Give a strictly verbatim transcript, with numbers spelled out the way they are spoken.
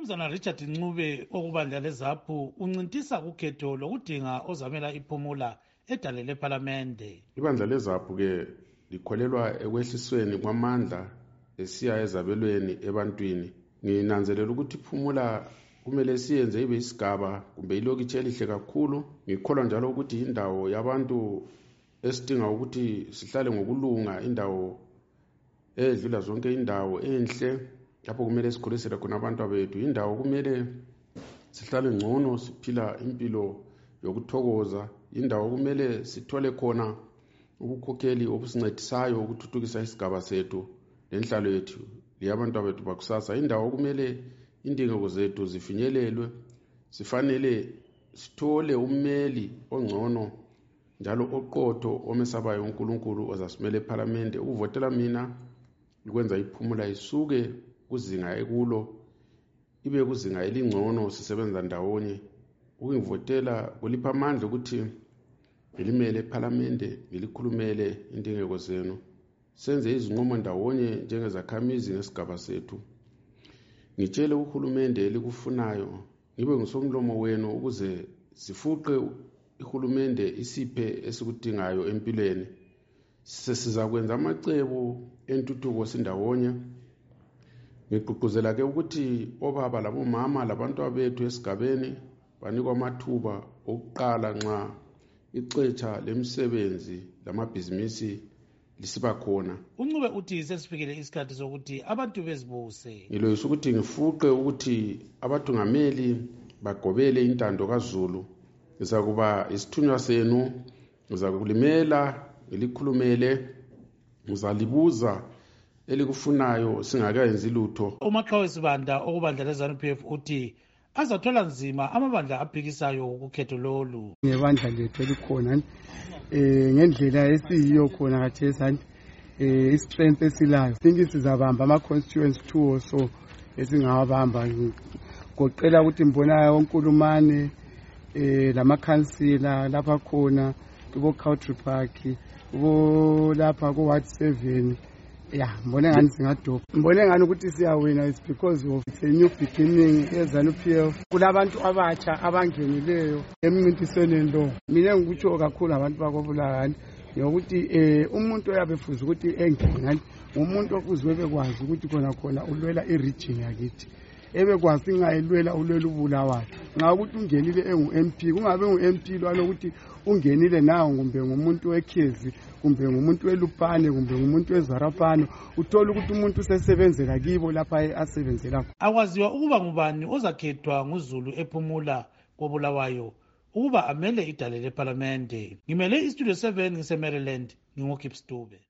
Umnumzana Richard Ncube okubandla leZAPU uncintisa ukhetho lokudinga ozamela iphumula edale lephalamende. Ibandla leZAPU ke likholelwa ekwehlisweni kwamandla esiya ezabelweni ebantwini. Nginanzelela ukuthi iphumula kumele siyenze ibe isigaba kumbe ilokitshi elihle kakhulu. Ngikholwa njalo ukuthi indawo yabantu esidinga ukuthi sihlale ngokulunga, indawo edlula zonke, indawo enhle lapho kumele sikhulisele khona abantu abethu, indawo kumele sihlale ngcono siphila impilo yokuthokoza, indawo kumele sithole khona ubukhokheli obusincedisayo ukuthuthukisa isigaba sethu lenhlalo yethu leyabantu abethu bakusasa. Indawo kumele indingeko zethu zifinyelelwe, sifanele sithole ummeli ongcono njalo oqotho omesabayo uNkulunkulu ozasimela ePhalamende. Ukuvotela mina ukwenza iphumula isuke kuzinga ekulo ibe kuzinga elingcono, sisebenza ndawonye. Ukuvotela kulipha amandla ukuthi ngilimele ePhalamende, ngilikhulumele indingeko zenu, senze izinqumo ndawonye njengezakhamizi ngesigaba sethu. Ngitshele uhulumende elikufunayo, ngibe ngusomlomo wenu ukuze sifuqe ihulumende isiphe esikudingayo empilweni. Sesizakwenza amacebo entuthuko sindawonye. Ngigqugquzela ke ukuthi obaba labomama labantu abethu esigabeni banikwa amathuba okuqala nxa ixetsha lemisebenzi lamabhizinisi lisiba khona. uNcube uthi sesifikele isikhathi sokuthi abantu bezibuse. Ngiloyisa ukuthi ngifuqe ukuthi abathungameli bagobele intando kaZulu. Ngizakuba isithunywa senu, ngizakulimela, ngilikhulumele, ngizalibuza elikufunayo singakayenzi lutho. uMaqhawe Sibanda okubandla leZANU P F uthi azathola nzima amabandla aphikisayo ukhetho lolu. Ngebandla lethu elikhona eh ngendlela esiyiyo khona kathesani eh istrength esilayo, thinki sizabamba ama constituents two so esingawabamba. Ngoqela ukuthi mbona uNkulumane eh lamakhansila lapha khona kubo Country Park, kubo lapha ku Ward seven. Yeah, mbone ngani singadopha, mbone ngani ukuthi siyawina is because of a new beginning eZANU P F. Kulabantu abatsha abangenileyo emincintisweni lo. Mina ngikutsho kakhulu abantu bakobulakani yokuthi eh umuntu oyabefuza ukuthi engene umuntu okuzwe bekwazi ukuthi khona khona ulwela iregion yakithi, ebekwazi ingayilwela ulwela ubulawayo. Nxa ukuthi ungenile engu M P, kungabe ungu M P lwana ukuthi ungenile nawo kumbe ngumuntu wekhezi kumbe ngumuntu welupane kumbe ngumuntu wezarapano, uthola ukuthi umuntu usesebenzela kibo lapha asebenzela. Akwaziwa ukuba ngubani ozakhethwa nguZulu ephumula kobulawayo ukuba amele idale lePhalamende. Ngimele iStudio seven ngise Maryland, ngingokipstube.